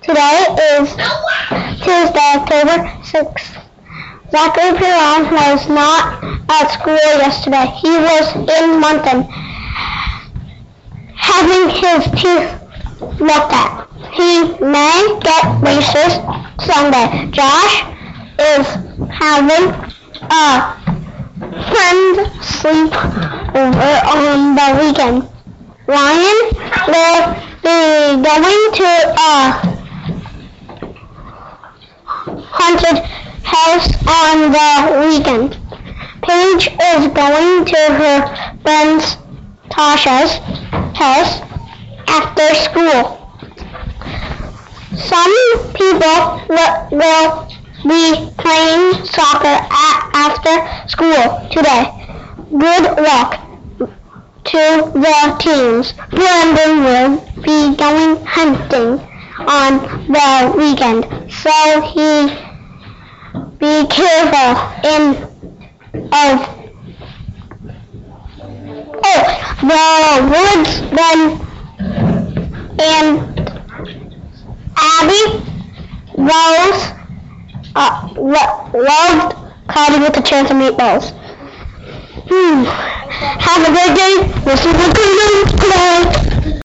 Today is Tuesday, October 6th. Zachary Perron was not at school yesterday. He was in Moncton having his teeth looked at. He may get braces Sunday. Josh is having a friend sleep over on the weekend. Ryan will be going to a haunted house on the weekend. Paige is going to her friend Tasha's house after school. Some people will be playing soccer after school today. Good luck to the teams. Brandon will be going hunting on the weekend, so be careful the woods then. And Abby Rose loved coffee with a chance of meatballs. Have a great day. We'll see you today.